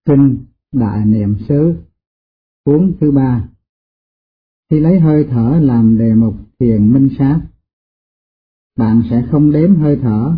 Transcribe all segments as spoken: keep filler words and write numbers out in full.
Kinh Đại Niệm xứ, cuốn thứ ba. Khi lấy hơi thở làm đề mục thiền minh sát, bạn sẽ không đếm hơi thở,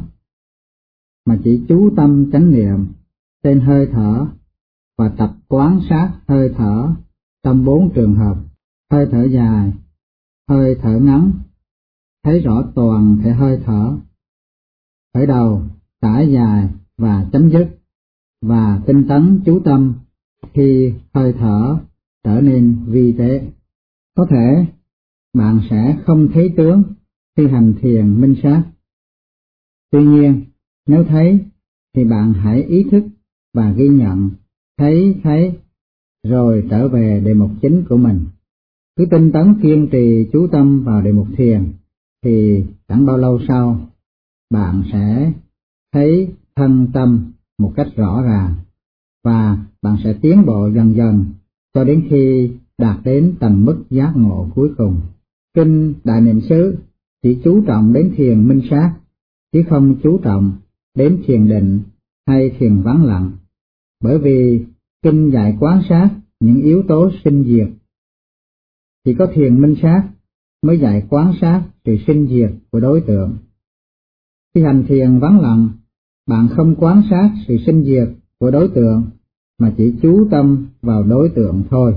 mà chỉ chú tâm chánh niệm trên hơi thở và tập quán sát hơi thở trong bốn trường hợp: hơi thở dài, hơi thở ngắn, thấy rõ toàn thể hơi thở, khởi đầu, trải dài và chấm dứt, và tinh tấn chú tâm khi hơi thở trở nên vi tế. Có thể bạn sẽ không thấy tướng khi hành thiền minh sát. Tuy nhiên, nếu thấy thì bạn hãy ý thức và ghi nhận thấy thấy rồi trở về đề mục chính của mình. Cứ tinh tấn kiên trì chú tâm vào đề mục thiền thì chẳng bao lâu sau bạn sẽ thấy thân tâm một cách rõ ràng, và bạn sẽ tiến bộ dần dần cho đến khi đạt đến tầng mức giác ngộ cuối cùng. Kinh Đại Niệm xứ chỉ chú trọng đến thiền minh sát, chứ không chú trọng đến thiền định hay thiền vắng lặng, bởi vì kinh dạy quán sát những yếu tố sinh diệt. Chỉ có thiền minh sát mới dạy quán sát sự sinh diệt của đối tượng. Khi hành thiền vắng lặng, bạn không quán sát sự sinh diệt của đối tượng, mà chỉ chú tâm vào đối tượng thôi.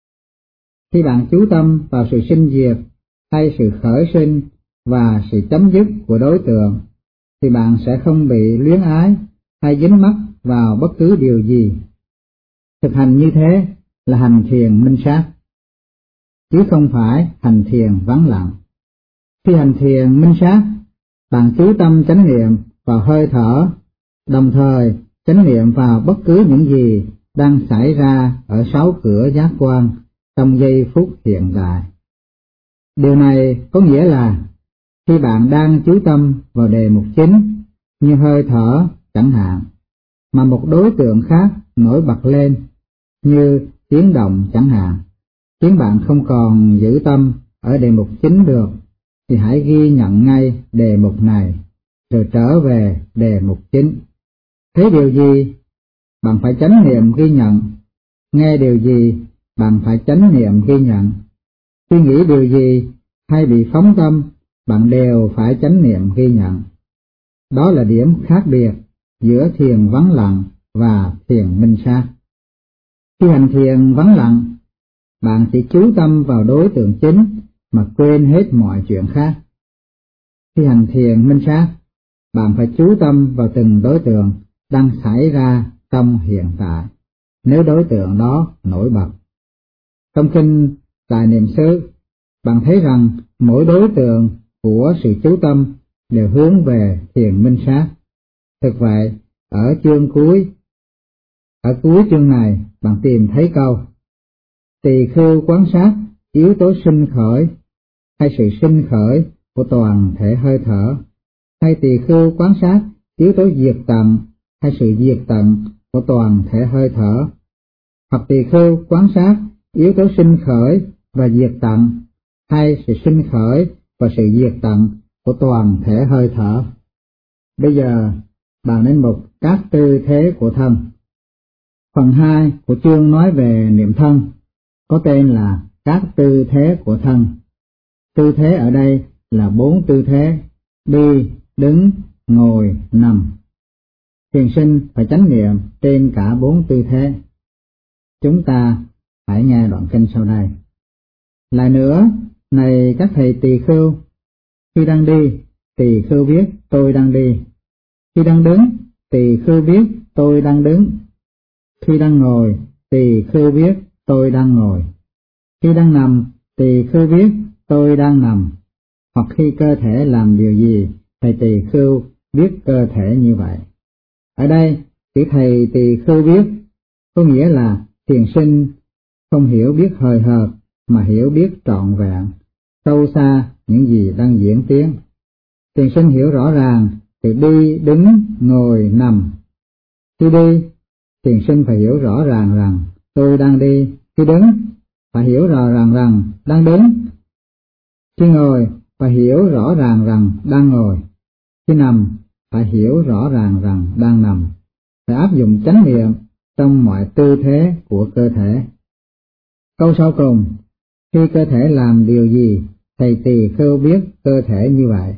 Khi bạn chú tâm vào sự sinh diệt hay sự khởi sinh và sự chấm dứt của đối tượng, thì bạn sẽ không bị luyến ái hay dính mắc vào bất cứ điều gì. Thực hành như thế là hành thiền minh sát, chứ không phải hành thiền vắng lặng. Khi hành thiền minh sát, bạn chú tâm chánh niệm vào hơi thở, đồng thời chánh niệm vào bất cứ những gì đang xảy ra ở sáu cửa giác quan trong giây phút hiện tại. Điều này có nghĩa là khi bạn đang chú tâm vào đề mục chính như hơi thở chẳng hạn, mà một đối tượng khác nổi bật lên như tiếng động chẳng hạn, khiến bạn không còn giữ tâm ở đề mục chính được, thì hãy ghi nhận ngay đề mục này rồi trở về đề mục chính. Thấy điều gì, bạn phải chánh niệm ghi nhận; nghe điều gì, bạn phải chánh niệm ghi nhận; suy nghĩ điều gì hay bị phóng tâm, bạn đều phải chánh niệm ghi nhận. Đó là điểm khác biệt giữa thiền vắng lặng và thiền minh sát. Khi hành thiền vắng lặng, bạn chỉ chú tâm vào đối tượng chính mà quên hết mọi chuyện khác. Khi hành thiền minh sát, bạn phải chú tâm vào từng đối tượng đang xảy ra trong hiện tại, nếu đối tượng đó nổi bật. Trong kinh Đại Niệm xứ, bạn thấy rằng mỗi đối tượng của sự chú tâm đều hướng về thiền minh sát. Thực vậy, ở chương cuối, ở cuối chương này, bạn tìm thấy câu: tỳ khưu quán sát yếu tố sinh khởi hay sự sinh khởi của toàn thể hơi thở, hay tỳ khưu quán sát yếu tố diệt tận hay sự diệt tận của toàn thể hơi thở, hoặc tỳ khưu quán sát yếu tố sinh khởi và diệt tận hay sự sinh khởi và sự diệt tận của toàn thể hơi thở. Bây giờ bạn đến mục các tư thế của thân. Phần hai của chương nói về niệm thân, có tên là các tư thế của thân. Tư thế ở đây là bốn tư thế: đi, đứng, ngồi, nằm. Thiền sinh phải chánh niệm trên cả bốn tư thế. Chúng ta hãy nghe đoạn kinh sau đây. Lại nữa, này các thầy tỳ khưu, khi đang đi, tỳ khưu biết tôi đang đi; khi đang đứng, tỳ khưu biết tôi đang đứng; khi đang ngồi, tỳ khưu biết tôi đang ngồi; khi đang nằm, tỳ khưu biết tôi đang nằm; hoặc khi cơ thể làm điều gì, thầy tỳ khưu biết cơ thể như vậy. Ở đây, chữ thầy tỳ khưu biết có nghĩa là thiền sinh không hiểu biết hời hợt, mà hiểu biết trọn vẹn, sâu xa những gì đang diễn tiến. Thiền sinh hiểu rõ ràng từ đi, đứng, ngồi, nằm. Khi đi, thiền sinh phải hiểu rõ ràng rằng tôi đang đi; khi đứng, phải hiểu rõ ràng rằng đang đứng; khi ngồi, phải hiểu rõ ràng rằng đang ngồi; khi nằm, phải hiểu rõ ràng rằng đang nằm. Phải áp dụng chánh niệm trong mọi tư thế của cơ thể. Câu sau cùng, khi cơ thể làm điều gì, thầy tỳ khưu biết cơ thể như vậy.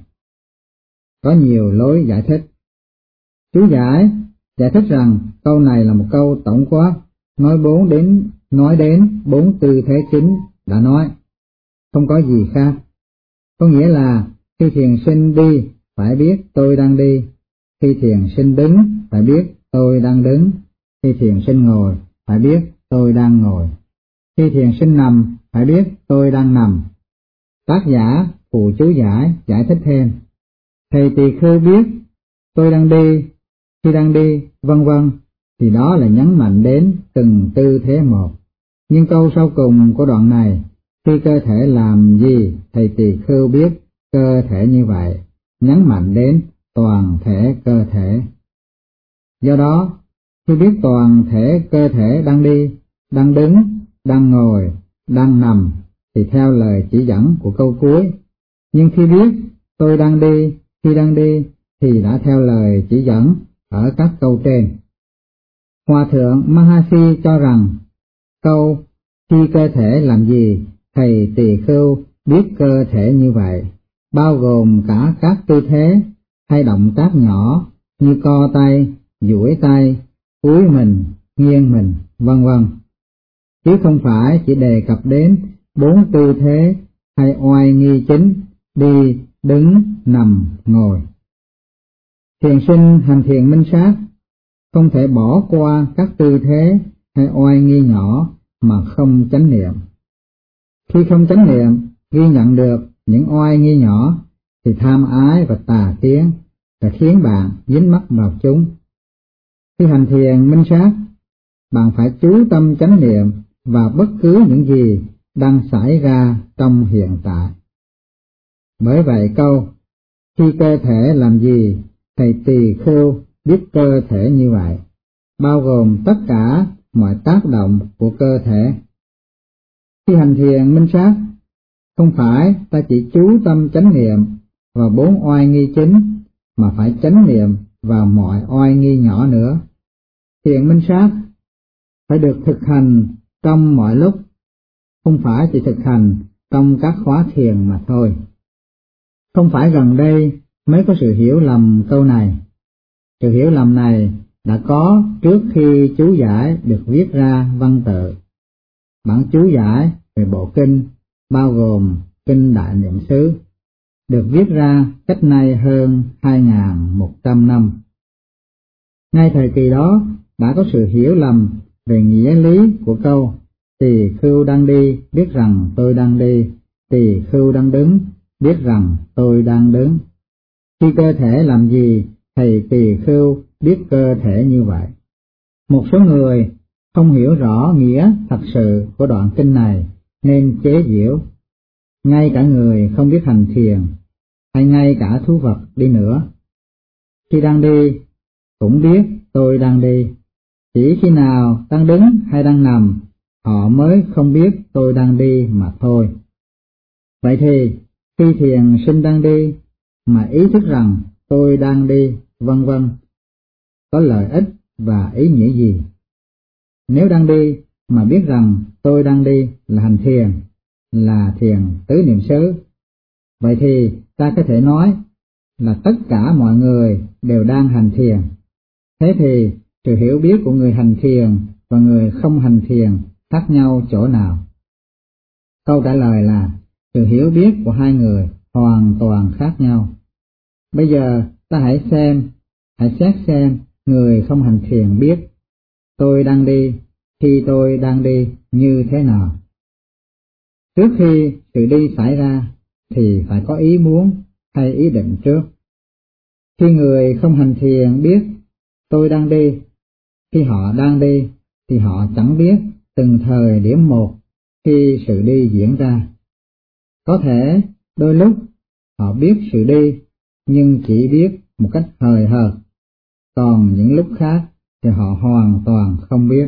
Có nhiều lối giải thích. Chú giải giải thích rằng câu này là một câu tổng quát, nói bốn đến nói đến bốn tư thế chính đã nói, không có gì khác. Có nghĩa là khi thiền sinh đi phải biết tôi đang đi, khi thiền sinh đứng phải biết tôi đang đứng, khi thiền sinh ngồi phải biết tôi đang ngồi, khi thiền sinh nằm phải biết tôi đang nằm. Tác giả phụ chú giải giải thích thêm, thầy tỳ khưu biết tôi đang đi, khi đang đi, vân vân, thì đó là nhấn mạnh đến từng tư thế một. Nhưng câu sau cùng của đoạn này, khi cơ thể làm gì, thầy tỳ khưu biết cơ thể như vậy, nhấn mạnh đến toàn thể cơ thể. Do đó, khi biết toàn thể cơ thể đang đi, đang đứng, đang ngồi, đang nằm, thì theo lời chỉ dẫn của câu cuối. Nhưng khi biết tôi đang đi, khi đang đi, thì đã theo lời chỉ dẫn ở các câu trên. Hòa thượng Mahasi cho rằng, câu khi cơ thể làm gì, thầy tỳ khưu biết cơ thể như vậy, bao gồm cả các tư thế hay động tác nhỏ như co tay, duỗi tay, cúi mình, nghiêng mình, vân vân, chứ không phải chỉ đề cập đến bốn tư thế hay oai nghi chính, đi, đứng, nằm, ngồi. Thiền sinh hành thiền minh sát không thể bỏ qua các tư thế hay oai nghi nhỏ mà không chánh niệm. Khi không chánh niệm, ghi nhận được những oai nghi nhỏ, thì tham ái và tà kiến sẽ khiến bạn dính mắc vào chúng. Khi hành thiền minh sát, bạn phải chú tâm chánh niệm vào bất cứ những gì đang xảy ra trong hiện tại. Bởi vậy câu, khi cơ thể làm gì, thầy tỳ khưu biết cơ thể như vậy, bao gồm tất cả mọi tác động của cơ thể. Khi hành thiền minh sát, không phải ta chỉ chú tâm chánh niệm vào bốn oai nghi chính, mà phải chánh niệm vào mọi oai nghi nhỏ nữa. Thiền minh sát phải được thực hành trong mọi lúc, không phải chỉ thực hành trong các khóa thiền mà thôi. Không phải gần đây mới có sự hiểu lầm câu này. Sự hiểu lầm này đã có trước khi chú giải được viết ra văn tự. Bản chú giải về bộ kinh bao gồm kinh Đại Niệm xứ, được viết ra cách nay hơn hai nghìn một trăm năm. Ngay thời kỳ đó đã có sự hiểu lầm về nghĩa lý của câu tỳ khưu đang đi biết rằng tôi đang đi, tỳ khưu đang đứng biết rằng tôi đang đứng. Khi cơ thể làm gì, thầy tỳ khưu biết cơ thể như vậy. Một số người không hiểu rõ nghĩa thật sự của đoạn kinh này nên chế giễu. Ngay cả người không biết hành thiền, hay ngay cả thú vật đi nữa, khi đang đi cũng biết tôi đang đi. Chỉ khi nào đang đứng hay đang nằm, họ mới không biết tôi đang đi mà thôi. Vậy thì khi thiền sinh đang đi mà ý thức rằng tôi đang đi, vân vân, có lợi ích và ý nghĩa gì? Nếu đang đi mà biết rằng tôi đang đi là hành thiền, là thiền tứ niệm xứ, vậy thì ta có thể nói là tất cả mọi người đều đang hành thiền. Thế thì sự hiểu biết của người hành thiền và người không hành thiền khác nhau chỗ nào? Câu trả lời là sự hiểu biết của hai người hoàn toàn khác nhau. Bây giờ ta hãy xem, hãy xét xem người không hành thiền biết tôi đang đi, khi tôi đang đi như thế nào. Trước khi sự đi xảy ra thì phải có ý muốn hay ý định trước. Khi người không hành thiền biết tôi đang đi, khi họ đang đi thì họ chẳng biết từng thời điểm một khi sự đi diễn ra. Có thể đôi lúc họ biết sự đi nhưng chỉ biết một cách hời hợt, còn những lúc khác thì họ hoàn toàn không biết.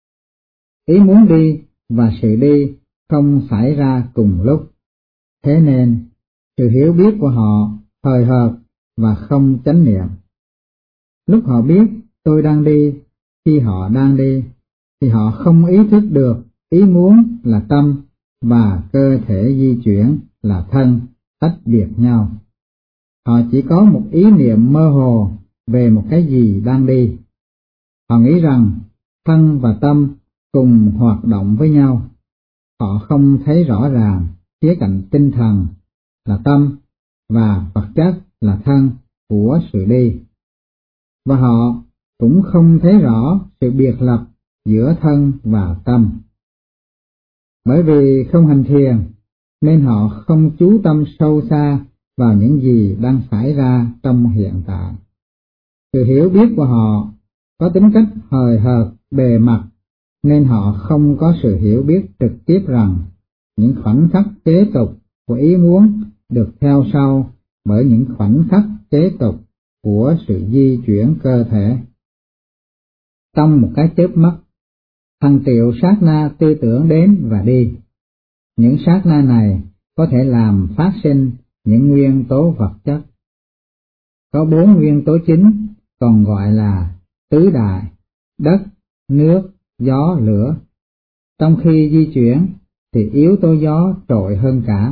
Ý muốn đi và sự đi không xảy ra cùng lúc, thế nên sự hiểu biết của họ hời hợt và không chánh niệm. Lúc họ biết tôi đang đi khi họ đang đi, thì họ không ý thức được ý muốn là tâm và cơ thể di chuyển là thân tách biệt nhau. Họ chỉ có một ý niệm mơ hồ về một cái gì đang đi. Họ nghĩ rằng thân và tâm cùng hoạt động với nhau. Họ không thấy rõ ràng khía cạnh tinh thần là tâm và vật chất là thân của sự đi. Và họ cũng không thấy rõ sự biệt lập giữa thân và tâm. Bởi vì không hành thiền nên họ không chú tâm sâu xa vào những gì đang xảy ra trong hiện tại. Sự hiểu biết của họ có tính cách hời hợt bề mặt nên họ không có sự hiểu biết trực tiếp rằng những khoảnh khắc kế tục của ý muốn được theo sau bởi những khoảnh khắc kế tục của sự di chuyển cơ thể. Trong một cái chớp mắt, hàng triệu sát na tư tưởng đến và đi. Những sát na này có thể làm phát sinh những nguyên tố vật chất. Có bốn nguyên tố chính còn gọi là tứ đại: đất, nước, gió, lửa. Trong khi di chuyển thì yếu tố gió trội hơn cả.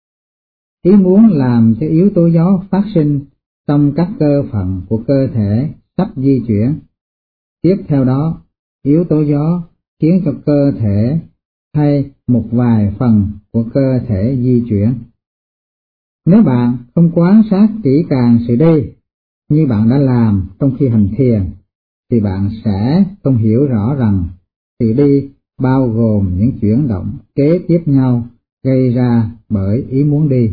Ý muốn làm cho yếu tố gió phát sinh trong các cơ phận của cơ thể sắp di chuyển. Tiếp theo đó, yếu tố gió khiến cho cơ thể hay một vài phần của cơ thể di chuyển. Nếu bạn không quan sát kỹ càng sự đi như bạn đã làm trong khi hành thiền, thì bạn sẽ không hiểu rõ rằng sự đi bao gồm những chuyển động kế tiếp nhau gây ra bởi ý muốn đi.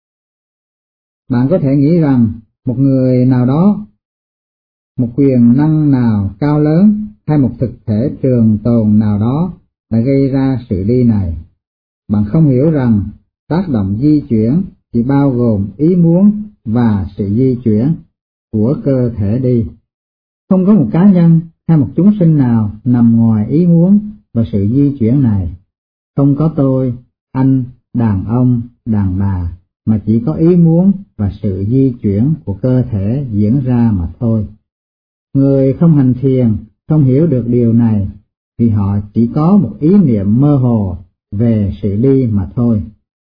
Bạn có thể nghĩ rằng một người nào đó, một quyền năng nào cao lớn hay một thực thể trường tồn nào đó đã gây ra sự đi này. Bạn không hiểu rằng tác động di chuyển chỉ bao gồm ý muốn và sự di chuyển của cơ thể đi. Không có một cá nhân hay một chúng sinh nào nằm ngoài ý muốn và sự di chuyển này. Không có tôi, anh, đàn ông, đàn bà, mà chỉ có ý muốn và sự di chuyển của cơ thể diễn ra mà thôi. Người không hành thiền không hiểu được điều này vì họ chỉ có một ý niệm mơ hồ về sự đi mà thôi.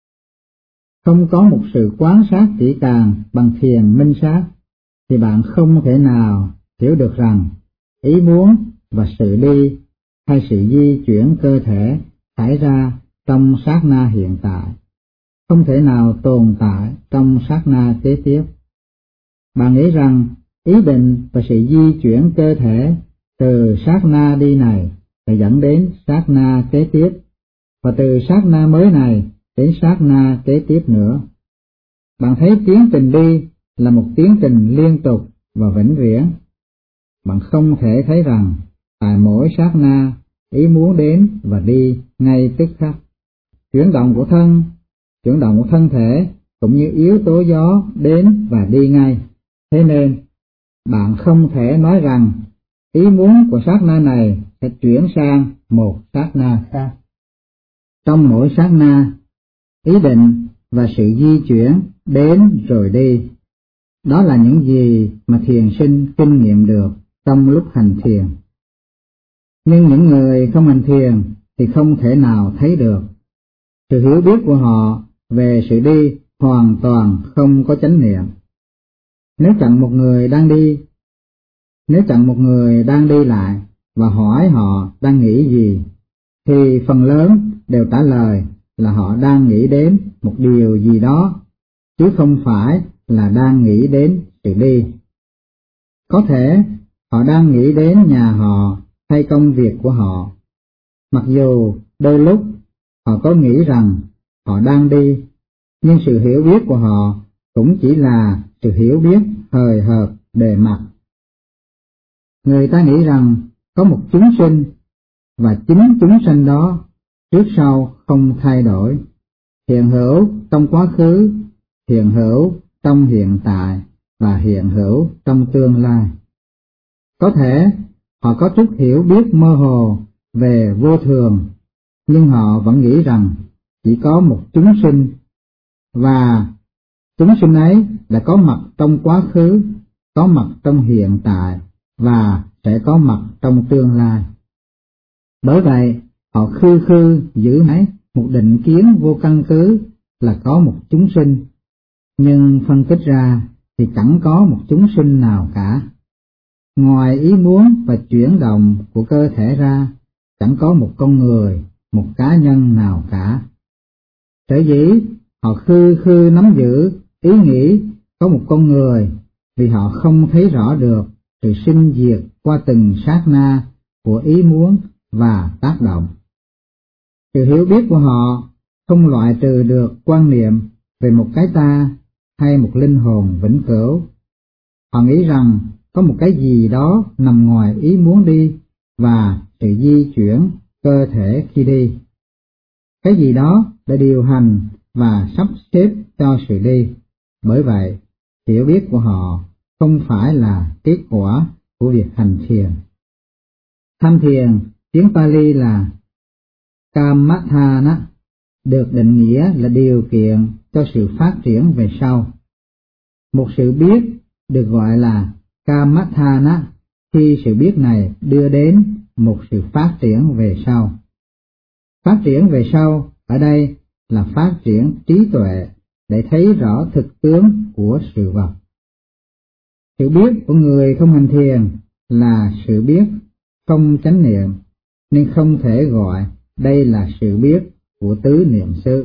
Không có một sự quan sát kỹ càng bằng thiền minh sát thì bạn không thể nào hiểu được rằng ý muốn và sự đi hay sự di chuyển cơ thể xảy ra trong sát na hiện tại, không thể nào tồn tại trong sát na kế tiếp. Bạn nghĩ rằng ý định và sự di chuyển cơ thể từ sát na đi này sẽ dẫn đến sát na kế tiếp, và từ sát na mới này đến sát na kế tiếp nữa. Bạn thấy tiến trình đi là một tiến trình liên tục và vĩnh viễn. Bạn không thể thấy rằng tại mỗi sát na ý muốn đến và đi ngay tức khắc. Chuyển động của thân, chuyển động của thân thể cũng như yếu tố gió đến và đi ngay. Thế nên bạn không thể nói rằng ý muốn của sát na này sẽ chuyển sang một sát na khác. Trong mỗi sát na, ý định và sự di chuyển đến rồi đi. Đó là những gì mà thiền sinh kinh nghiệm được trong lúc hành thiền. Nhưng những người không hành thiền thì không thể nào thấy được. Sự hiểu biết của họ về sự đi hoàn toàn không có chánh niệm. Nếu chặn một người đang đi, nếu chặn một người đang đi lại và hỏi họ đang nghĩ gì, thì phần lớn đều trả lời là họ đang nghĩ đến một điều gì đó, chứ không phải là đang nghĩ đến sự đi. Có thể họ đang nghĩ đến nhà họ hay công việc của họ, mặc dù đôi lúc họ có nghĩ rằng họ đang đi, nhưng sự hiểu biết của họ cũng chỉ là sự hiểu biết hời hợt bề mặt. Người ta nghĩ rằng có một chúng sinh, và chính chúng sinh đó trước sau không thay đổi, hiện hữu trong quá khứ, hiện hữu trong hiện tại và hiện hữu trong tương lai. Có thể họ có chút hiểu biết mơ hồ về vô thường, nhưng họ vẫn nghĩ rằng chỉ có một chúng sinh, và chúng sinh ấy đã có mặt trong quá khứ, có mặt trong hiện tại và sẽ có mặt trong tương lai. Bởi vậy, họ khư khư giữ mãi một định kiến vô căn cứ là có một chúng sinh, nhưng phân tích ra thì chẳng có một chúng sinh nào cả. Ngoài ý muốn và chuyển động của cơ thể ra, chẳng có một con người, một cá nhân nào cả. Sở dĩ họ khư khư nắm giữ ý nghĩ có một con người vì họ không thấy rõ được sự sinh diệt qua từng sát na của ý muốn và tác động. Sự hiểu biết của họ không loại trừ được quan niệm về một cái ta hay một linh hồn vĩnh cửu. Họ nghĩ rằng có một cái gì đó nằm ngoài ý muốn đi và sự di chuyển cơ thể khi đi. Cái gì đó đã điều hành và sắp xếp cho sự đi. Bởi vậy, hiểu biết của họ không phải là kết quả của việc hành thiền. Tham thiền, tiếng Pali là Kammatthana, được định nghĩa là điều kiện cho sự phát triển về sau. Một sự biết được gọi là Kammatthana khi sự biết này đưa đến một sự phát triển về sau. Phát triển về sau ở đây là phát triển trí tuệ để thấy rõ thực tướng của sự vật. Sự biết của người không hành thiền là sự biết không chánh niệm, nên không thể gọi đây là sự biết của tứ niệm xứ.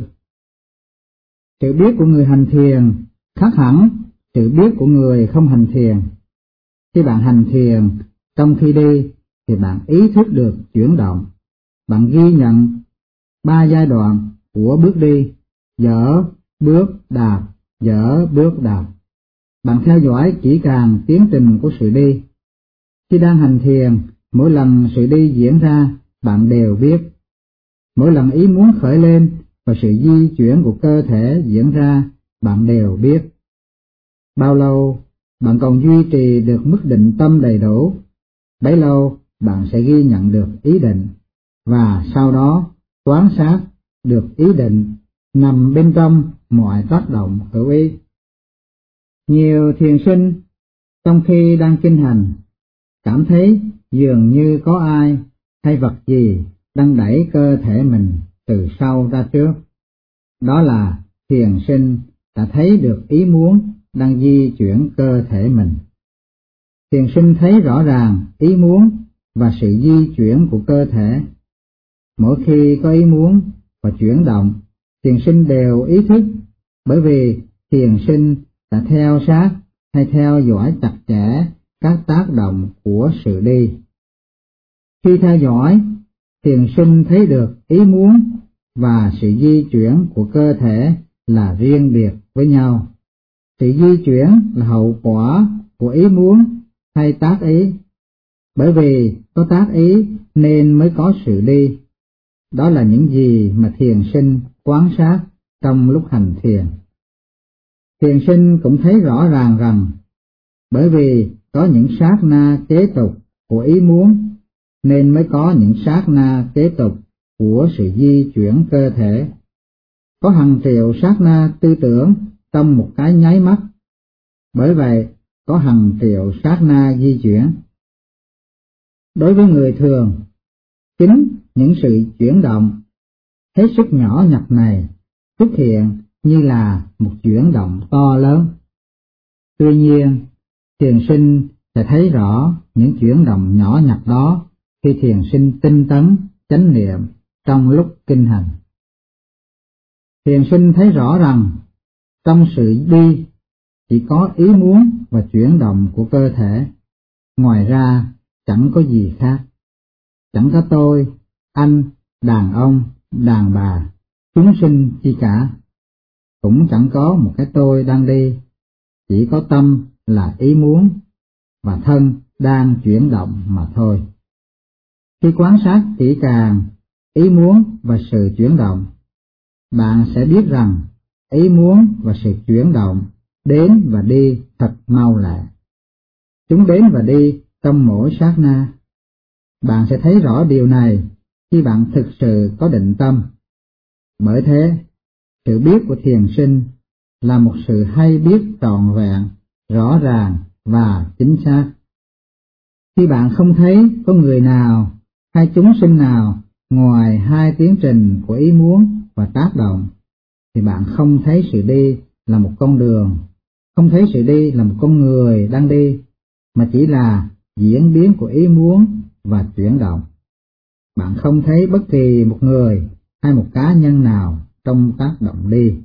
Sự biết của người hành thiền khác hẳn sự biết của người không hành thiền. Khi bạn hành thiền, trong khi đi thì bạn ý thức được chuyển động. Bạn ghi nhận ba giai đoạn của bước đi: dở, bước, đạp, dở, bước, đạp. Bạn theo dõi kỹ càng tiến trình của sự đi. Khi đang hành thiền, mỗi lần sự đi diễn ra, bạn đều biết. Mỗi lần ý muốn khởi lên và sự di chuyển của cơ thể diễn ra, bạn đều biết. Bao lâu bạn còn duy trì được mức định tâm đầy đủ, bấy lâu bạn sẽ ghi nhận được ý định, và sau đó quan sát được ý định nằm bên trong mọi tác động hữu ý. Nhiều thiền sinh trong khi đang kinh hành cảm thấy dường như có ai hay vật gì đang đẩy cơ thể mình từ sau ra trước. Đó là thiền sinh đã thấy được ý muốn đang di chuyển cơ thể mình. Thiền sinh thấy rõ ràng ý muốn và sự di chuyển của cơ thể. Mỗi khi có ý muốn và chuyển động, thiền sinh đều ý thức, bởi vì thiền sinh đã theo sát hay theo dõi chặt chẽ các tác động của sự đi. Khi theo dõi, thiền sinh thấy được ý muốn và sự di chuyển của cơ thể là riêng biệt với nhau. Sự di chuyển là hậu quả của ý muốn hay tác ý. Bởi vì có tác ý nên mới có sự đi. Đó là những gì mà thiền sinh quan sát trong lúc hành thiền. Thiền sinh cũng thấy rõ ràng rằng, bởi vì có những sát na kế tục của ý muốn, nên mới có những sát na kế tục của sự di chuyển cơ thể. Có hàng triệu sát na tư tưởng trong một cái nháy mắt, bởi vậy có hàng triệu sát na di chuyển. Đối với người thường, chính những sự chuyển động hết sức nhỏ nhặt này xuất hiện như là một chuyển động to lớn. Tuy nhiên, thiền sinh sẽ thấy rõ những chuyển động nhỏ nhặt đó khi thiền sinh tinh tấn chánh niệm trong lúc kinh hành. Thiền sinh thấy rõ rằng trong sự đi chỉ có ý muốn và chuyển động của cơ thể, ngoài ra chẳng có gì khác. Chẳng có tôi, anh, đàn ông, đàn bà, chúng sinh chi cả. Cũng chẳng có một cái tôi đang đi, chỉ có tâm là ý muốn và thân đang chuyển động mà thôi. Khi quan sát kỹ càng ý muốn và sự chuyển động, bạn sẽ biết rằng ý muốn và sự chuyển động đến và đi thật mau lẹ. Chúng đến và đi trong mỗi sát na. Bạn sẽ thấy rõ điều này khi bạn thực sự có định tâm. Bởi thế, sự biết của thiền sinh là một sự hay biết trọn vẹn, rõ ràng và chính xác. Khi bạn không thấy có người nào hay chúng sinh nào ngoài hai tiến trình của ý muốn và tác động, thì bạn không thấy sự đi là một con đường, không thấy sự đi là một con người đang đi, mà chỉ là diễn biến của ý muốn và chuyển động. Bạn không thấy bất kỳ một người hay một cá nhân nào trong tác động đi.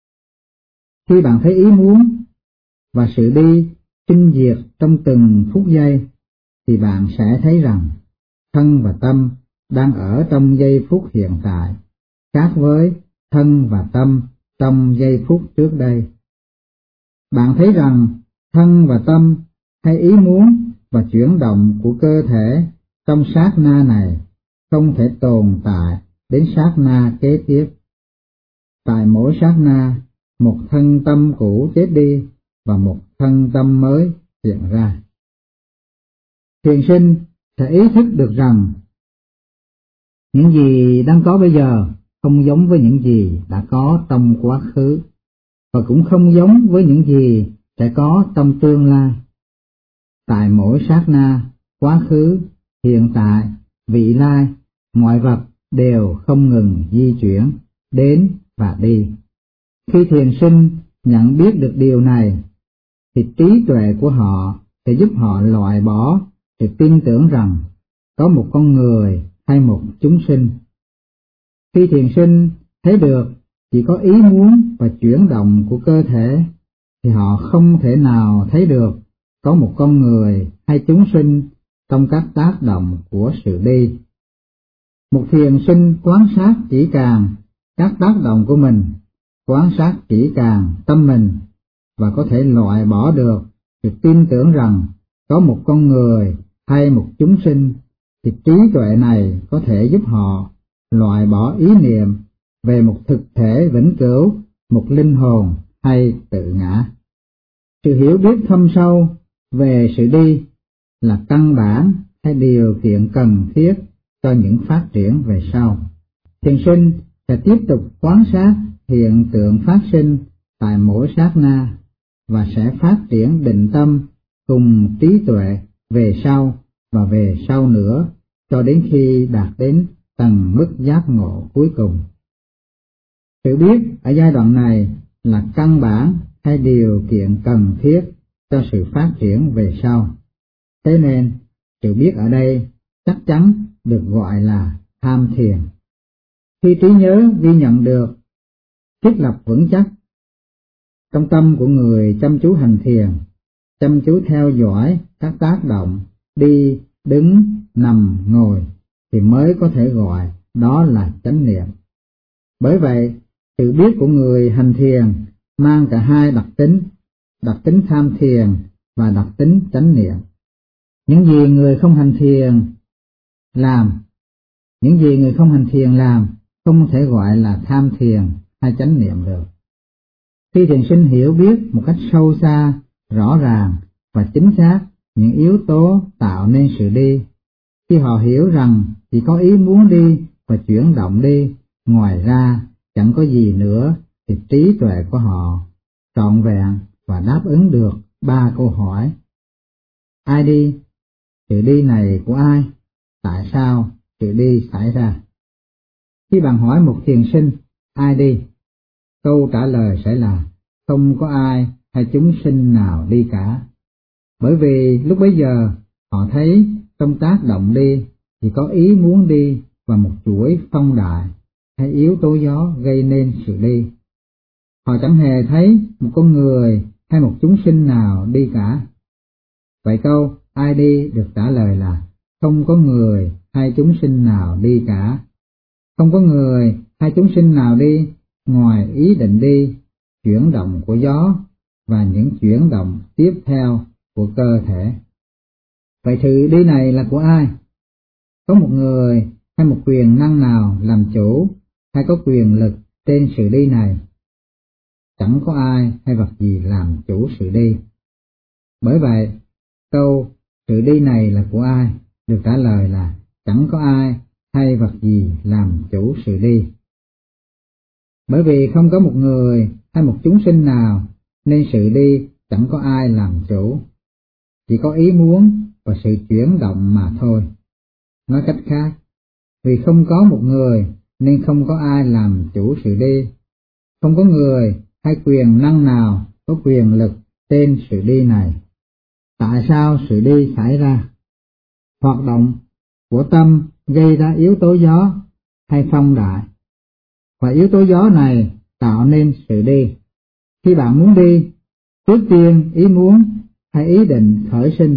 Khi bạn thấy ý muốn và sự đi sinh diệt trong từng phút giây, thì bạn sẽ thấy rằng thân và tâm đang ở trong giây phút hiện tại, khác với thân và tâm trong giây phút trước đây. Bạn thấy rằng thân và tâm hay ý muốn và chuyển động của cơ thể trong sát na này không thể tồn tại đến sát na kế tiếp. Tại mỗi sát na, một thân tâm cũ chết đi và một thân tâm mới hiện ra. Thiền sinh sẽ ý thức được rằng những gì đang có bây giờ không giống với những gì đã có trong quá khứ, và cũng không giống với những gì sẽ có trong tương lai. Tại mỗi sát na, quá khứ, hiện tại, vị lai, mọi vật đều không ngừng di chuyển, đến và đi. Khi thiền sinh nhận biết được điều này, thì trí tuệ của họ sẽ giúp họ loại bỏ sự tin tưởng rằng có một con người hay một chúng sinh. Khi thiền sinh thấy được chỉ có ý muốn và chuyển động của cơ thể, thì họ không thể nào thấy được có một con người hay chúng sinh trong các tác động của sự đi. Một thiền sinh quan sát kỹ càng các tác động của mình, quan sát kỹ càng tâm mình, và có thể loại bỏ được sự tin tưởng rằng có một con người hay một chúng sinh, thì trí tuệ này có thể giúp họ loại bỏ ý niệm về một thực thể vĩnh cửu, một linh hồn hay tự ngã. Sự hiểu biết thâm sâu về sự đi là căn bản hay điều kiện cần thiết cho những phát triển về sau. Thiền sinh sẽ tiếp tục quan sát hiện tượng phát sinh tại mỗi sát na, và sẽ phát triển định tâm cùng trí tuệ về sau và về sau nữa, cho đến khi đạt đến tầng mức giác ngộ cuối cùng. Sự biết ở giai đoạn này là căn bản hay điều kiện cần thiết cho sự phát triển về sau. Thế nên, sự biết ở đây chắc chắn được gọi là tham thiền. Khi trí nhớ ghi nhận được thiết lập vững chắc trong tâm của người chăm chú hành thiền, chăm chú theo dõi các tác động đi, đứng, nằm, ngồi, thì mới có thể gọi đó là chánh niệm. Bởi vậy, sự biết của người hành thiền mang cả hai đặc tính, đặc tính tham thiền và đặc tính chánh niệm. Những gì người không hành thiền làm, những gì người không hành thiền làm không thể gọi là tham thiền hay chánh niệm được. Khi thiền sinh hiểu biết một cách sâu xa, rõ ràng và chính xác những yếu tố tạo nên sự đi, khi họ hiểu rằng chỉ có ý muốn đi và chuyển động đi, ngoài ra chẳng có gì nữa, thì trí tuệ của họ trọn vẹn và đáp ứng được ba câu hỏi. Ai đi? Sự đi này của ai? Tại sao sự đi xảy ra? Khi bạn hỏi một thiền sinh ai đi, câu trả lời sẽ là không có ai hay chúng sinh nào đi cả. Bởi vì lúc bấy giờ họ thấy trong tác động đi chỉ có ý muốn đi và một chuỗi phong đại hay yếu tố gió gây nên sự đi. Họ chẳng hề thấy một con người hay một chúng sinh nào đi cả. Vậy câu ai đi được trả lời là không có người hay chúng sinh nào đi cả. Không có người hay chúng sinh nào đi ngoài ý định đi, chuyển động của gió và những chuyển động tiếp theo của cơ thể. Vậy sự đi này là của ai? Có một người hay một quyền năng nào làm chủ hay có quyền lực trên sự đi này? Chẳng có ai hay vật gì làm chủ sự đi. Bởi vậy, câu sự đi này là của ai được trả lời là chẳng có ai hay vật gì làm chủ sự đi. Bởi vì không có một người hay một chúng sinh nào, nên sự đi chẳng có ai làm chủ. Chỉ có ý muốn và sự chuyển động mà thôi. Nói cách khác, vì không có một người nên không có ai làm chủ sự đi. Không có người hay quyền năng nào có quyền lực trên sự đi này. Tại sao sự đi xảy ra? Hoạt động của tâm gây ra yếu tố gió hay phong đại, và yếu tố gió này tạo nên sự đi. Khi bạn muốn đi, trước tiên ý muốn hay ý định khởi sinh.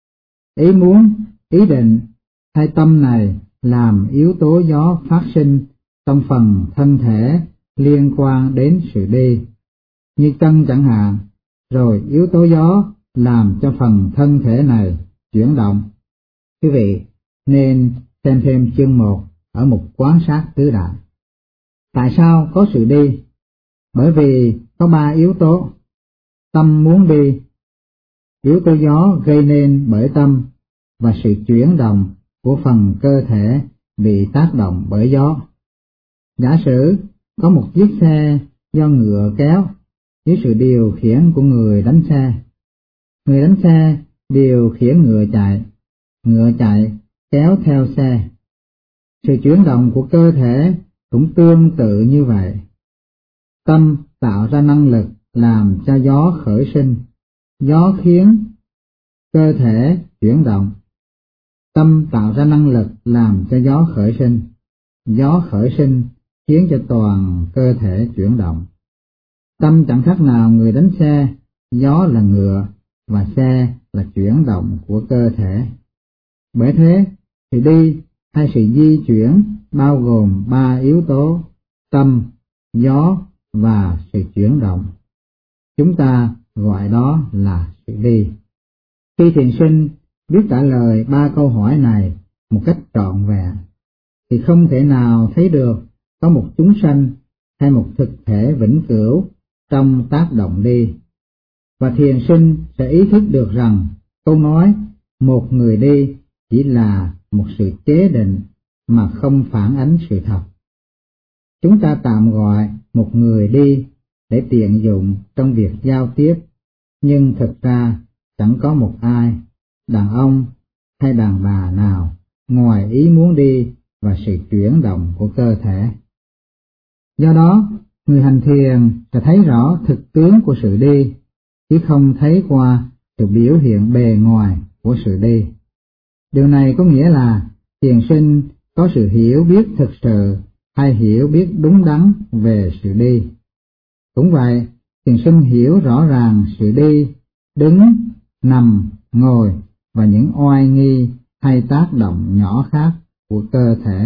Ý muốn, ý định hay tâm này làm yếu tố gió phát sinh trong phần thân thể liên quan đến sự đi, như chân chẳng hạn, rồi yếu tố gió làm cho phần thân thể này chuyển động. Quý vị nên xem thêm chương một ở mục quan sát tứ đại. Tại sao có sự đi? Bởi vì có ba yếu tố. Tâm muốn đi, yếu tố gió gây nên bởi tâm, và sự chuyển động của phần cơ thể bị tác động bởi gió. Giả sử có một chiếc xe do ngựa kéo dưới sự điều khiển của người đánh xe. Người đánh xe điều khiển ngựa chạy, ngựa chạy kéo theo xe. Sự chuyển động của cơ thể cũng tương tự như vậy. Tâm tạo ra năng lực làm cho gió khởi sinh, gió khiến cơ thể chuyển động. Tâm tạo ra năng lực làm cho gió khởi sinh, gió khởi sinh khiến cho toàn cơ thể chuyển động. Tâm chẳng khác nào người đánh xe, gió là ngựa và xe là chuyển động của cơ thể. Bởi thế, sự đi hay sự di chuyển bao gồm ba yếu tố: tâm, gió và sự chuyển động. Chúng ta gọi đó là sự đi. Khi thiền sinh biết trả lời ba câu hỏi này một cách trọn vẹn, thì không thể nào thấy được có một chúng sanh hay một thực thể vĩnh cửu trong tác động đi. Và thiền sinh sẽ ý thức được rằng câu nói một người đi chỉ là một sự chế định mà không phản ánh sự thật. Chúng ta tạm gọi một người đi để tiện dụng trong việc giao tiếp, nhưng thực ra chẳng có một ai, đàn ông hay đàn bà nào, ngoài ý muốn đi và sự chuyển động của cơ thể. Do đó, người hành thiền sẽ thấy rõ thực tướng của sự đi, chứ không thấy qua sự biểu hiện bề ngoài của sự đi. Điều này có nghĩa là thiền sinh có sự hiểu biết thực sự hay hiểu biết đúng đắn về sự đi. Cũng vậy, thiền sinh hiểu rõ ràng sự đi, đứng, nằm, ngồi và những oai nghi hay tác động nhỏ khác của cơ thể.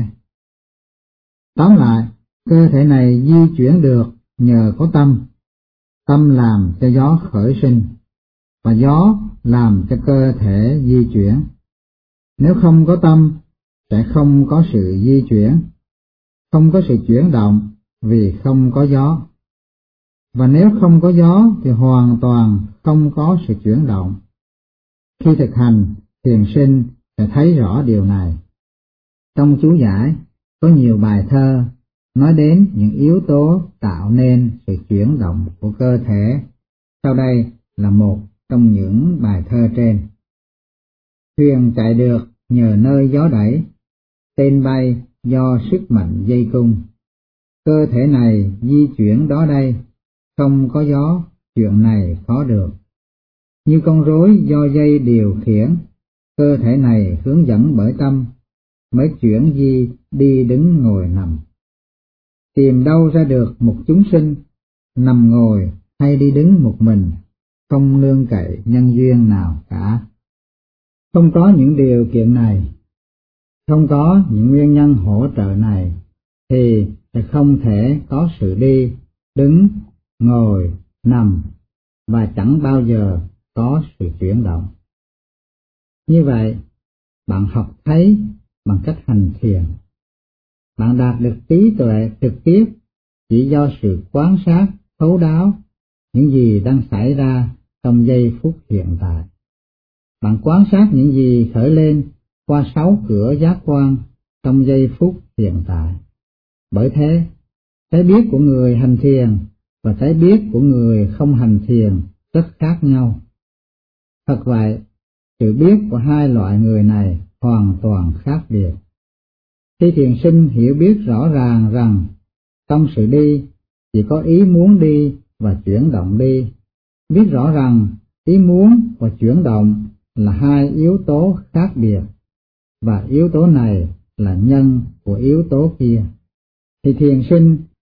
Tóm lại, cơ thể này di chuyển được nhờ có tâm. Tâm làm cho gió khởi sinh, và gió làm cho cơ thể di chuyển. Nếu không có tâm, sẽ không có sự di chuyển, không có sự chuyển động vì không có gió. Và nếu không có gió thì hoàn toàn không có sự chuyển động. Khi thực hành, thiền sinh sẽ thấy rõ điều này. Trong chú giải có nhiều bài thơ nói đến những yếu tố tạo nên sự chuyển động của cơ thể. Sau đây là một trong những bài thơ trên. Thuyền chạy được nhờ nơi gió đẩy, tên bay do sức mạnh dây cung. Cơ thể này di chuyển đó đây, không có gió, chuyện này khó được. Như con rối do dây điều khiển, cơ thể này hướng dẫn bởi tâm, mới chuyển di đi đứng ngồi nằm. Tìm đâu ra được một chúng sinh, nằm ngồi hay đi đứng một mình, không nương cậy nhân duyên nào cả. Không có những điều kiện này, không có những nguyên nhân hỗ trợ này, thì sẽ không thể có sự đi, đứng, ngồi, nằm, và chẳng bao giờ có sự chuyển động. Như vậy, bạn học thấy bằng cách hành thiền. Bạn đạt được trí tuệ trực tiếp chỉ do sự quan sát thấu đáo những gì đang xảy ra trong giây phút hiện tại. Bạn quan sát những gì khởi lên qua sáu cửa giác quan trong giây phút hiện tại. Bởi thế, cái biết của người hành thiền và cái biết của người không hành thiền rất khác nhau. Thật vậy, sự biết của hai loại người này hoàn toàn khác biệt. Khi thiền sinh hiểu biết rõ ràng rằng trong sự đi chỉ có ý muốn đi và chuyển động đi, biết rõ rằng ý muốn và chuyển động là hai yếu tố khác biệt, và yếu tố này là nhân của yếu tố kia, thì thiền sinh